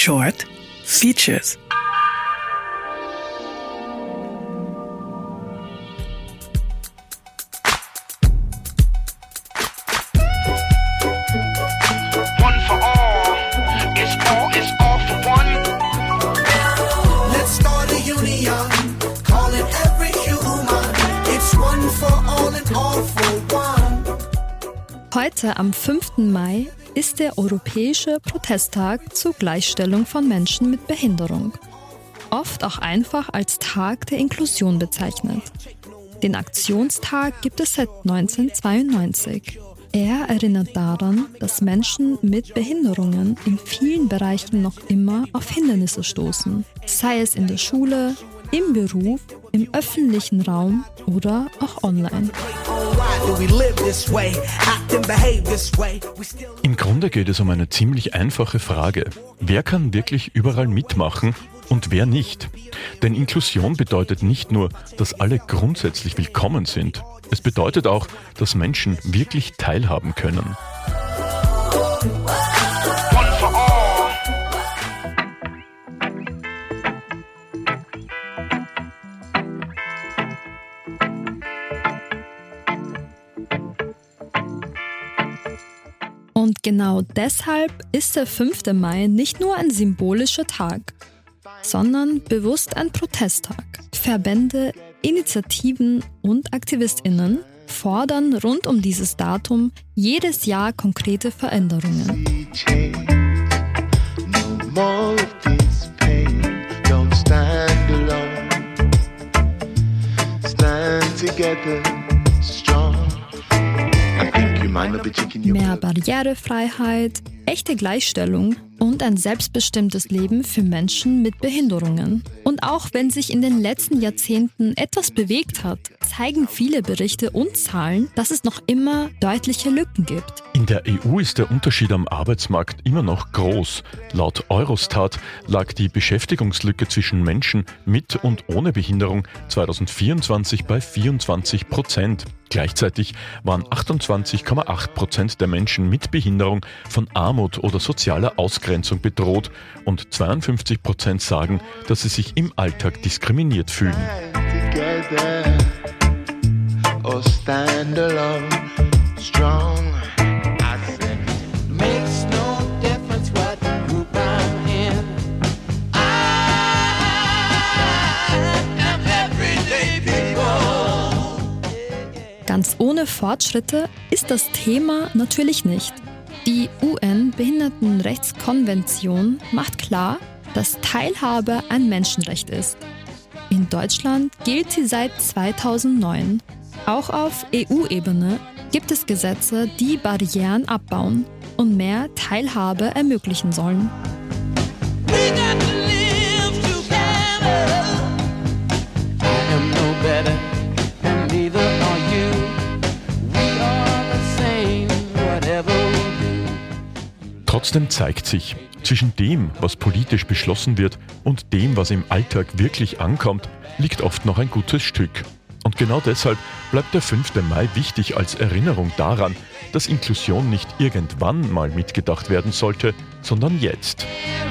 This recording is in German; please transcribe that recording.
Short Features. One for all is all for one. Let's start a union, calling every human. It's one for all and all for one. Heute am 5. Mai ist der Europäische Protesttag zur Gleichstellung von Menschen mit Behinderung. Oft auch einfach als Tag der Inklusion bezeichnet. Den Aktionstag gibt es seit 1992. Er erinnert daran, dass Menschen mit Behinderungen in vielen Bereichen noch immer auf Hindernisse stoßen. Sei es in der Schule, im Beruf, im öffentlichen Raum oder auch online. Im Grunde geht es um eine ziemlich einfache Frage. Wer kann wirklich überall mitmachen und wer nicht? Denn Inklusion bedeutet nicht nur, dass alle grundsätzlich willkommen sind. Es bedeutet auch, dass Menschen wirklich teilhaben können. One for all. Und genau deshalb ist der 5. Mai nicht nur ein symbolischer Tag, sondern bewusst ein Protesttag. Verbände, Initiativen und AktivistInnen fordern rund um dieses Datum jedes Jahr konkrete Veränderungen. Mehr Barrierefreiheit, echte Gleichstellung und ein selbstbestimmtes Leben für Menschen mit Behinderungen. Und auch wenn sich in den letzten Jahrzehnten etwas bewegt hat, zeigen viele Berichte und Zahlen, dass es noch immer deutliche Lücken gibt. In der EU ist der Unterschied am Arbeitsmarkt immer noch groß. Laut Eurostat lag die Beschäftigungslücke zwischen Menschen mit und ohne Behinderung 2024 bei 24%. Gleichzeitig waren 28,8% der Menschen mit Behinderung von Armut oder sozialer Ausgrenzung bedroht und 52% sagen, dass sie sich im Alltag diskriminiert fühlen. Ganz ohne Fortschritte ist das Thema natürlich nicht. Die UN-Behindertenrechtskonvention macht klar, dass Teilhabe ein Menschenrecht ist. In Deutschland gilt sie seit 2009. Auch auf EU-Ebene gibt es Gesetze, die Barrieren abbauen und mehr Teilhabe ermöglichen sollen. Trotzdem zeigt sich, zwischen dem, was politisch beschlossen wird, und dem, was im Alltag wirklich ankommt, liegt oft noch ein gutes Stück. Und genau deshalb bleibt der 5. Mai wichtig als Erinnerung daran, dass Inklusion nicht irgendwann mal mitgedacht werden sollte, sondern jetzt.